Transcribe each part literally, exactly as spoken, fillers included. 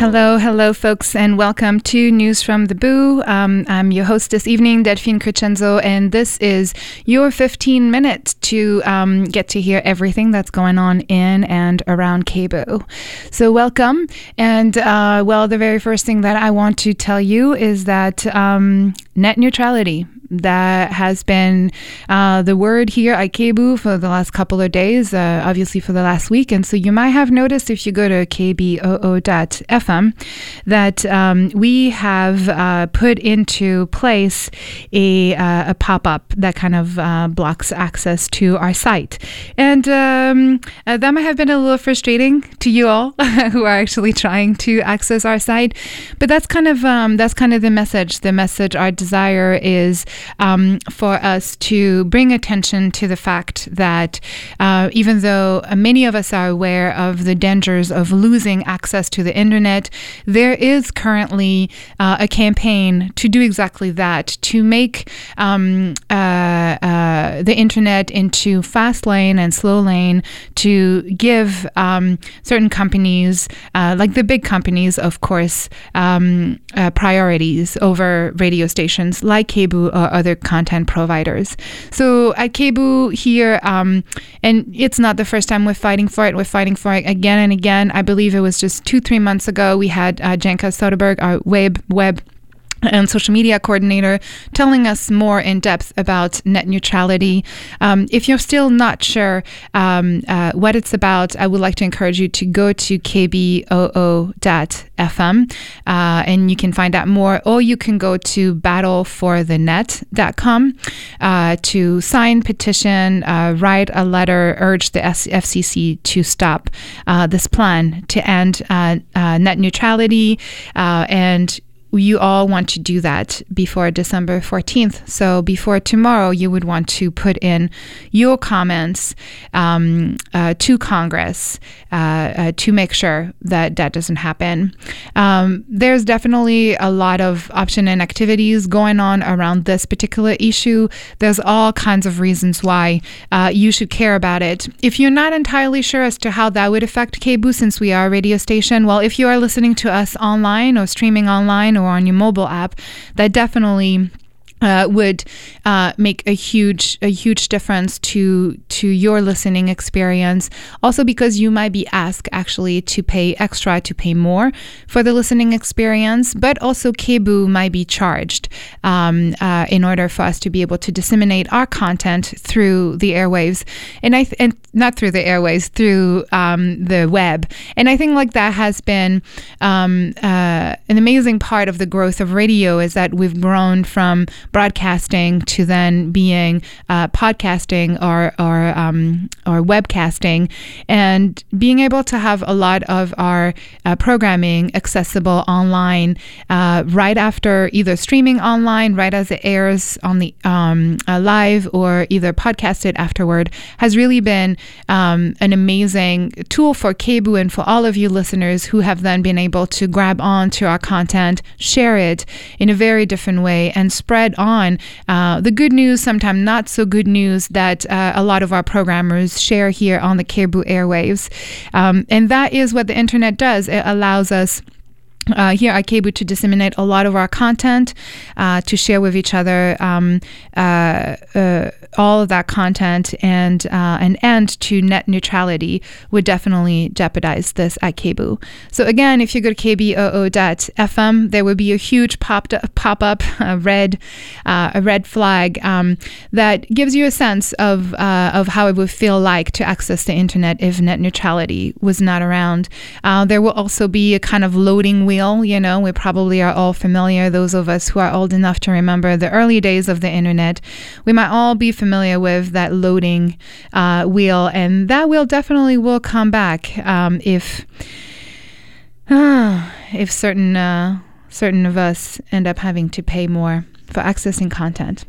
Hello, hello, folks, and welcome to News from the Boo. Um, I'm your host this evening, Delphine Crescenzo, and this is your fifteen minutes to um, get to hear everything that's going on in and around K B O. So welcome, and uh, well, the very first thing that I want to tell you is that um, net neutrality. That has been uh, the word here at K B O for the last couple of days, uh, obviously for the last week. And so you might have noticed if you go to k b o o dot f m that um, we have uh, put into place a, uh, a pop-up that kind of uh, blocks access to our site. And um, uh, that might have been a little frustrating to you all who are actually trying to access our site. But that's kind of um, that's kind of the message. The message, our desire is Um, for us to bring attention to the fact that uh, even though many of us are aware of the dangers of losing access to the internet, there is currently uh, a campaign to do exactly that, to make um, uh, uh, the internet into fast lane and slow lane, to give um, certain companies, uh, like the big companies, of course, um, uh, priorities over radio stations like K B O or other content providers. So at K B O here, um, and it's not the first time we're fighting for it. We're fighting for it again and again. I believe it was just two, three months ago, we had uh, Janka Soderberg, our web web and social media coordinator, telling us more in depth about net neutrality. Um, if you're still not sure um, uh, what it's about, I would like to encourage you to go to k b o o dot f m uh, and you can find out more, or you can go to battle for the net dot com uh, to sign, petition, uh, write a letter, urge the F C C to stop uh, this plan to end uh, uh, net neutrality, uh, and you all want to do that before December fourteenth. So before tomorrow, you would want to put in your comments um, uh, to Congress uh, uh, to make sure that that doesn't happen. Um, there's definitely a lot of option and activities going on around this particular issue. There's all kinds of reasons why uh, you should care about it. If you're not entirely sure as to how that would affect K B O, since we are a radio station, well, if you are listening to us online or streaming online or on your mobile app, that definitely Uh, would uh, make a huge a huge difference to to your listening experience. Also because you might be asked actually to pay extra, to pay more for the listening experience, but also K B O might be charged um, uh, in order for us to be able to disseminate our content through the airwaves, and I th- and not through the airwaves, through um, the web. And I think like that has been um, uh, an amazing part of the growth of radio, is that we've grown from broadcasting to then being uh, podcasting or or um, or webcasting, and being able to have a lot of our uh, programming accessible online uh, right after either streaming online, right as it airs on the um, uh, live, or either podcasted afterward, has really been um, an amazing tool for K B O and for all of you listeners who have then been able to grab on to our content, share it in a very different way, and spread on uh, the good news, sometimes not so good news, that uh, a lot of our programmers share here on the K B O airwaves. Um, and that is what the internet does. It allows us Uh, here at K B O to disseminate a lot of our content, uh, to share with each other um, uh, uh, all of that content, and uh, an end to net neutrality would definitely jeopardize this at K B O. So again, if you go to k b o o dot f m, there would be a huge pop pop up, a red uh, a red flag um, that gives you a sense of uh, of how it would feel like to access the internet if net neutrality was not around. Uh, there will also be a kind of loading wheel. You know, we probably are all familiar, those of us who are old enough to remember the early days of the internet. We might all be familiar with that loading uh, wheel, and that wheel definitely will come back um, if uh, if certain uh, certain of us end up having to pay more for accessing content.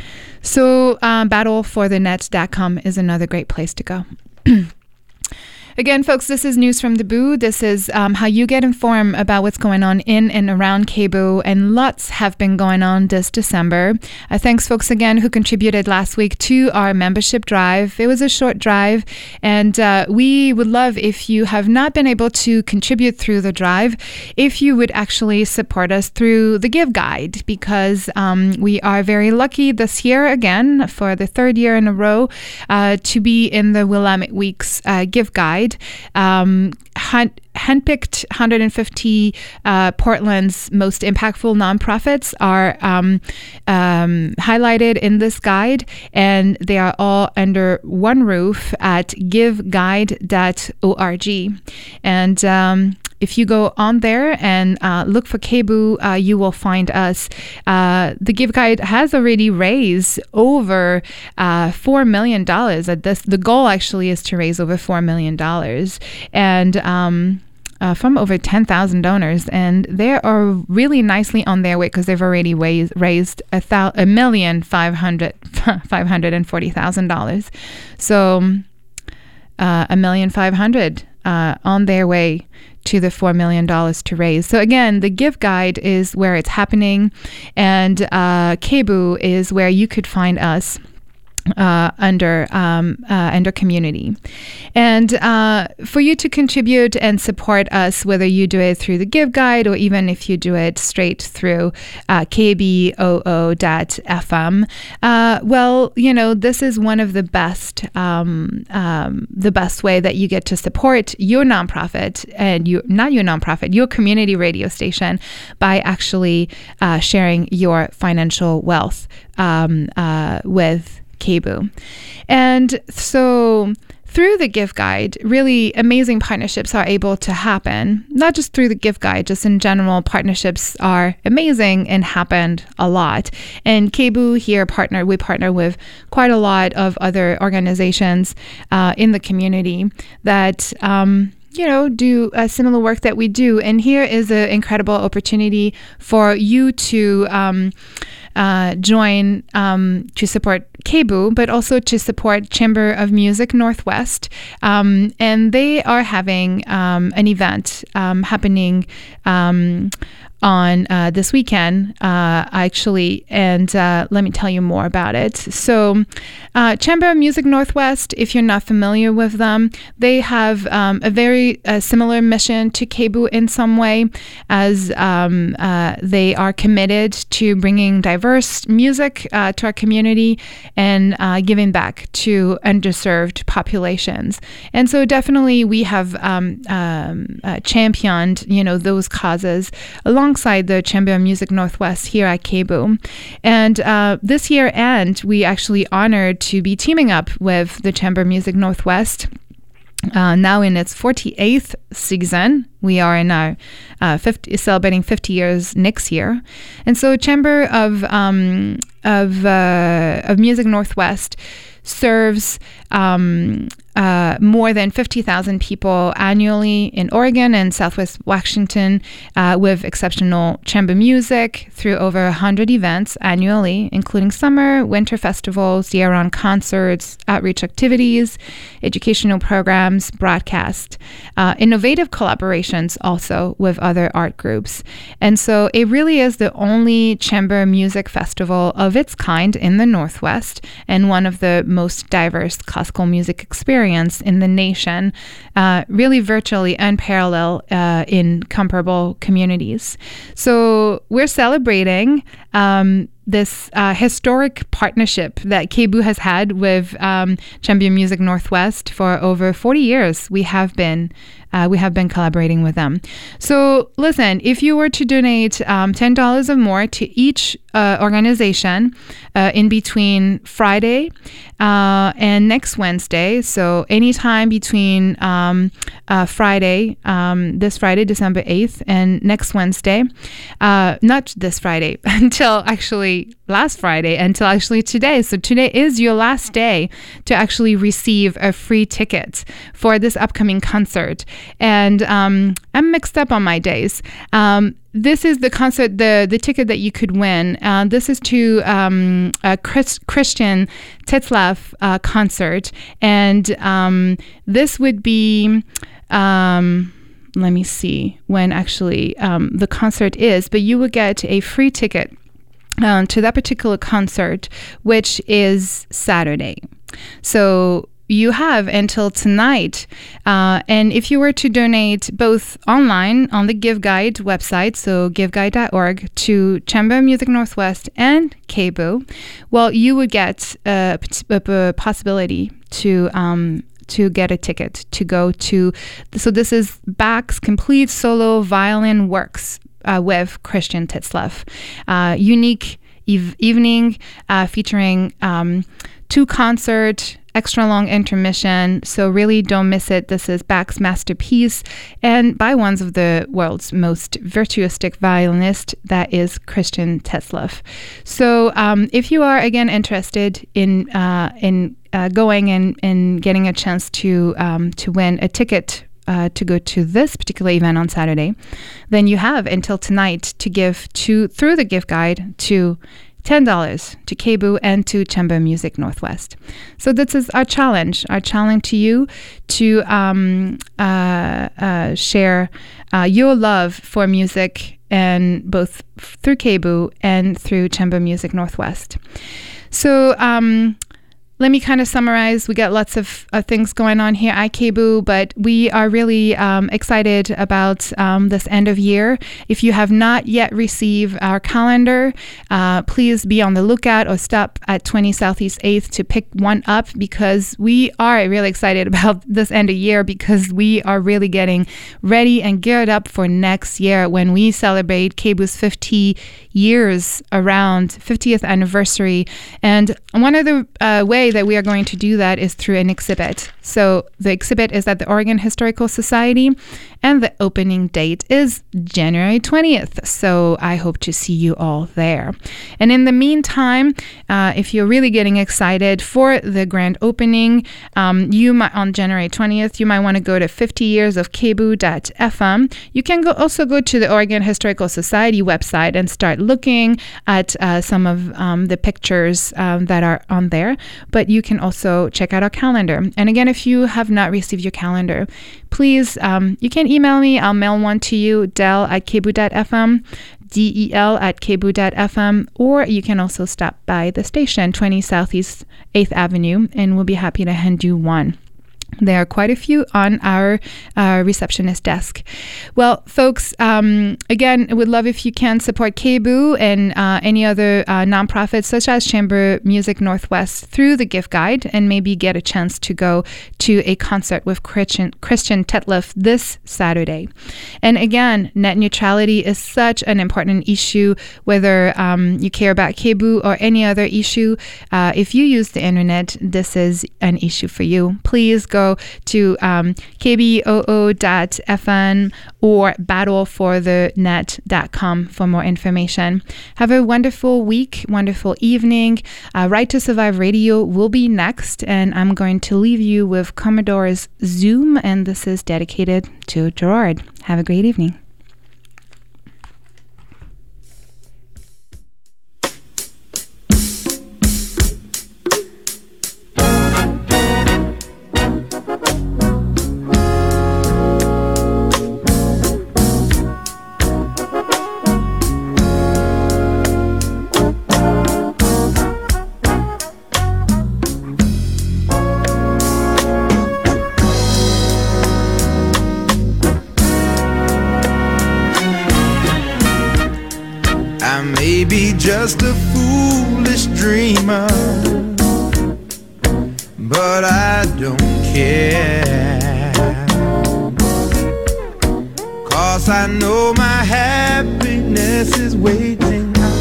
So um, battle for the net dot com is another great place to go. Again, folks, this is News from the Boo. This is um, how you get informed about what's going on in and around K B U, and lots have been going on this December. Uh, thanks, folks, again, who contributed last week to our membership drive. It was a short drive, and uh, we would love if you have not been able to contribute through the drive, if you would actually support us through the Give Guide, because um, we are very lucky this year, again, for the third year in a row, uh, to be in the Willamette Week's uh, Give Guide. Um, hand, handpicked one hundred fifty uh, Portland's most impactful nonprofits are um, um, highlighted in this guide, and they are all under one roof at give guide dot org. And um, if you go on there and uh, look for K B U, uh, you will find us. Uh, the Give Guide has already raised over uh, four million dollars. At this, the goal actually is to raise over four million dollars. And um, Uh, from over ten thousand donors, and they are really nicely on their way because they've already raised, raised a, thou- a million five hundred five hundred and forty thousand dollars. So uh, a million five hundred uh, on their way to the four million dollars to raise. So again, the Give Guide is where it's happening, and uh, K B U is where you could find us. Uh, under um, uh, under community. And uh, for you to contribute and support us, whether you do it through the Give Guide or even if you do it straight through uh, K B O O dot F M, uh, well, you know, this is one of the best um, um, the best way that you get to support your nonprofit and you not your nonprofit, your community radio station by actually uh, sharing your financial wealth um, uh, with K B U. And so through the Give Guide, really amazing partnerships are able to happen. Not just through the Give Guide, just in general, partnerships are amazing and happened a lot. And K B U here partner, we partner with quite a lot of other organizations uh, in the community that um, you know, do a similar work that we do. And here is an incredible opportunity for you to um, uh, join um, to support K B U, but also to support Chamber of Music Northwest. Um, and they are having um, an event um, happening um, on uh, this weekend, uh, actually, and uh, let me tell you more about it. So, uh, Chamber of Music Northwest, if you're not familiar with them, they have um, a very uh, similar mission to K B U in some way, as um, uh, they are committed to bringing diverse music uh, to our community and uh, giving back to underserved populations. And so, definitely, we have um, um, uh, championed, you know, those causes along. Alongside the Chamber of Music Northwest here at K B U. And uh, this year end, we actually honored to be teaming up with the Chamber of Music Northwest. Uh, now in its forty-eighth season. We are in our uh, fifty, celebrating fifty years next year. And so Chamber of um, of, uh, of Music Northwest serves um, uh, more than fifty thousand people annually in Oregon and Southwest Washington uh, with exceptional chamber music through over one hundred events annually, including summer, winter festivals, year-round concerts, outreach activities, educational programs, broadcast, uh, innovative collaborations also with other art groups. And so it really is the only chamber music festival of its kind in the Northwest and one of the most diverse classical music experience in the nation, uh, really virtually unparalleled uh, in comparable communities. So we're celebrating um, this uh, historic partnership that K B U has had with um, Chamber Music Northwest for over forty years. We have been uh, we have been collaborating with them. So listen, if you were to donate um, ten dollars or more to each uh, organization uh, in between Friday uh, and next Wednesday, so anytime between um, uh, Friday, um, this Friday, December eighth, and next Wednesday, uh, not this Friday, until actually last Friday until actually today. So today is your last day to actually receive a free ticket for this upcoming concert. and um, I'm mixed up on my days. Um, this is the concert, the the ticket that you could win. Uh, this is to um, a Chris, Christian Tetzlaff uh, concert, and um, this would be. Um, let me see when actually um, the concert is, but you would get a free ticket um, to that particular concert, which is Saturday. So you have until tonight. Uh, and if you were to donate both online on the Give Guide website, so give guide dot org, to Chamber Music Northwest and K B U, well, you would get a, a possibility to um, to get a ticket to go to. So this is Bach's complete solo violin works uh, with Christian Tetzlaff. Uh, unique ev- evening uh, featuring um, two concert, extra long intermission, so really don't miss it. This is Bach's masterpiece and by one of the world's most virtuosic violinists, that is Christian Tetzlaff. So um, if you are again interested in uh, in uh, going and, and getting a chance to um, to win a ticket Uh, to go to this particular event on Saturday, then you have until tonight to give to through the gift guide to ten dollars to K B U and to Chamber Music Northwest. So this is our challenge, our challenge to you to um, uh, uh, share uh, your love for music, and both through K B U and through Chamber Music Northwest. So um, let me kind of summarize. We got lots of uh, things going on here at K B U, but we are really um, excited about um, this end of year. If you have not yet received our calendar, uh, please be on the lookout or stop at twenty Southeast eighth to pick one up, because we are really excited about this end of year, because we are really getting ready and geared up for next year when we celebrate K B U's fifty years around, fiftieth anniversary. And one of the uh, ways that we are going to do that is through an exhibit. So the exhibit is at the Oregon Historical Society, and the opening date is January twentieth. So I hope to see you all there. And in the meantime, uh, if you're really getting excited for the grand opening, um, you might on January twentieth, you might want to go to fifty years of K B U dot F M. You can go also go to the Oregon Historical Society website and start looking at uh, some of um, the pictures um, that are on there. But you can also check out our calendar. And again, if you have not received your calendar, please, um, you can email me. I'll mail one to you, del at K B U dot F M, D E L at K B U dot F M, or you can also stop by the station, twenty Southeast eighth Avenue, and we'll be happy to hand you one. There are quite a few on our uh, receptionist desk. Well, folks, um, again, I would love if you can support K B U and uh, any other uh, nonprofits such as Chamber Music Northwest through the gift guide, and maybe get a chance to go to a concert with Christian, Christian Tetzlaff this Saturday. And again, net neutrality is such an important issue, whether um, you care about K B U or any other issue. Uh, if you use the internet, this is an issue for you. Please go to um, K B O O dot F M or battle for the net dot com for more information. Have a wonderful week, wonderful evening. Uh, Right to Survive Radio will be next, and I'm going to leave you with Commodore's Zoom, and this is dedicated to Gerard. Have a great evening. Maybe just a foolish dreamer, but I don't care, 'cause I know my happiness is waiting out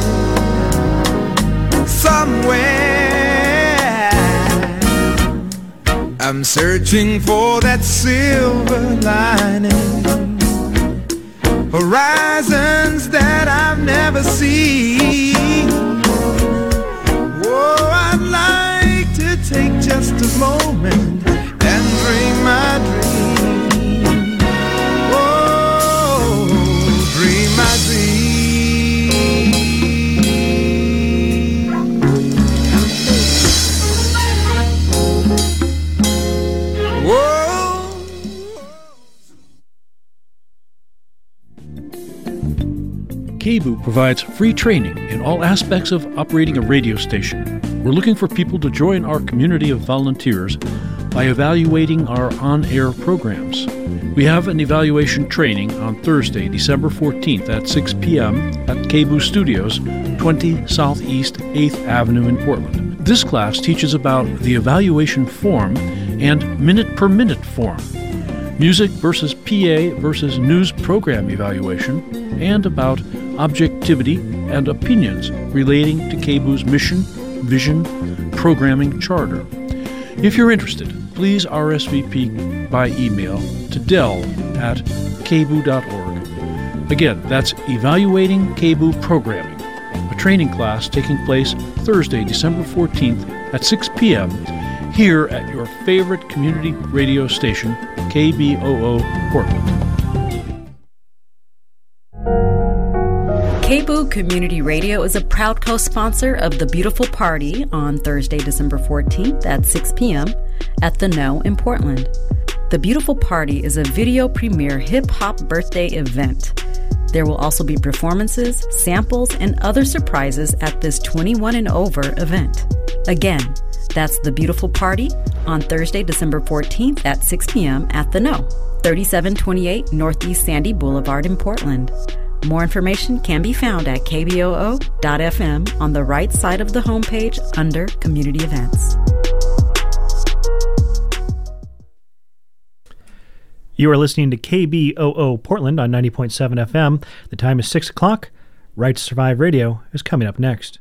there somewhere. I'm searching for that silver lining, horizons that I've never seen. Oh, I'd like to take just a moment and dream my dream. K B O O provides free training in all aspects of operating a radio station. We're looking for people to join our community of volunteers by evaluating our on-air programs. We have an evaluation training on Thursday, December fourteenth at six p.m. at K B O O Studios, twenty Southeast eighth Avenue in Portland. This class teaches about the evaluation form and minute-per-minute form, music versus P A versus news program evaluation, and about objectivity and opinions relating to K B O O's mission, vision, programming charter. If you're interested, please R S V P by email to del at k b o o dot org. Again, that's Evaluating K B O O Programming, a training class taking place Thursday, December fourteenth at six p.m. here at your favorite community radio station, K B O O Portland. K B O O Community Radio is a proud co-sponsor of The Beautiful Party on Thursday, December fourteenth at six p.m. at The Know in Portland. The Beautiful Party is a video premiere hip-hop birthday event. There will also be performances, samples, and other surprises at this twenty-one and over event. Again, that's The Beautiful Party on Thursday, December fourteenth at six p.m. at The Know, thirty-seven twenty-eight Northeast Sandy Boulevard in Portland. More information can be found at k b o o dot f m on the right side of the homepage under Community Events. You are listening to K B O O Portland on ninety point seven F M. The time is six o'clock. Right to Survive Radio is coming up next.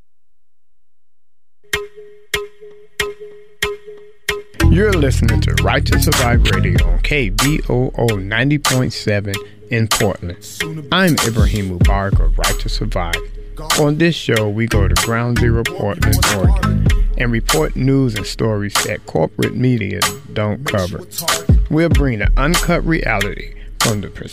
You're listening to Right to Survive Radio on K B O O ninety point seven in Portland. I'm Ibrahim Mubarak of Right to Survive. On this show, we go to Ground Zero Portland, Oregon, and report news and stories that corporate media don't cover. We'll bring the uncut reality from the perspective